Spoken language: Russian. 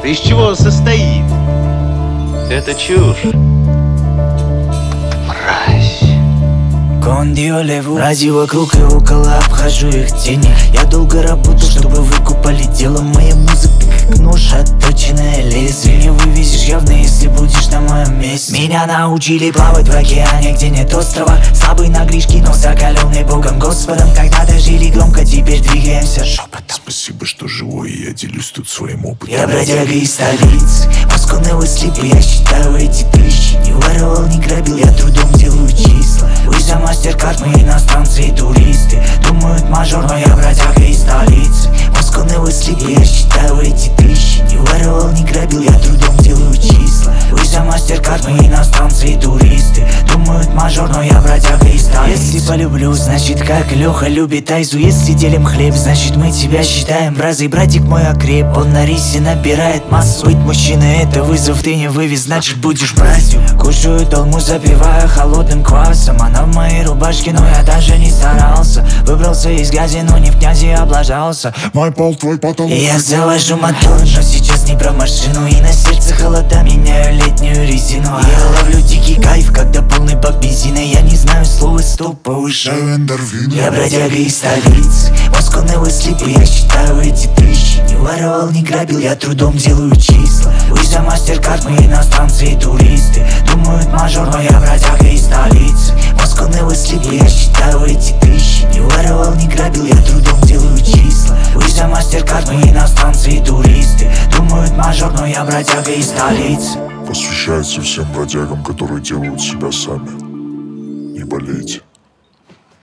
из чего состоит? Это чушь. Мразь. Кондиолеву ради вокруг и около обхожу их тени. Я долго работал, чтобы выкупали дело. Моя музыка как нож, отточенное лезвие. Не вывезешь явно, если будешь на моем месте. Меня научили плавать в океане, где нет острова. Слабый на гришки, но закаленный Богом Господом. Когда-то жили громко, теперь двигаемся шепотом. Спасибо, что живой, и я делюсь тут своим опытом. Я бродяга из столицы, Москвы слипы, я считаю эти тысячи. Не воровал, не грабил, я трудом делаю числа. Вы за мастер-карт, мы иностранцы и туристы. Думают мажор, но я бродяга из столицы. Москвы слипы, я считаю эти тысячи. Не воровал, не грабил, я трудом делаю числа. Вы за мастер-карт, мы иностранцы и туристы. Думают мажор, но я бродяга из столицы. Если полюблю, значит как Леха любит Айзу. Если делим хлеб, значит мы тебя считаем бразой. Братик мой окреп, он на рисе набирает массу. Быть мужчиной это вызов, ты не вывез, значит будешь мразью. Кушаю толму, запивая холодным квасом. Она в моей рубашке, но я даже не старался. Выбрался из грязи, но не в князи облажался. Мой пол, твой потолок. И я завожу мотор, но сейчас не про машину. И на сердце холода, меняю летнюю резину. Я ловлю дикий кайф, когда полный бак бензина. Я не знаю слова стоп, повышаю эндорфин. Я бродяга из столицы, Москвы слипы, я считаю эти тысячи. Не воровал, не грабил, я трудом делаю числа. Вы за мастер-карт, мы иностранцы и туристы. Думают мажор, но я бродяга из столицы. Москвы слипы, я считаю эти тысячи. Не воровал, не грабил, я трудом делаю числа. Вы за мастер-карт, мы иностранцы и туристы. Думают мажор, но я бродяга из столицы. Посвящается всем бродягам, которые делают себя сами. Не болейте.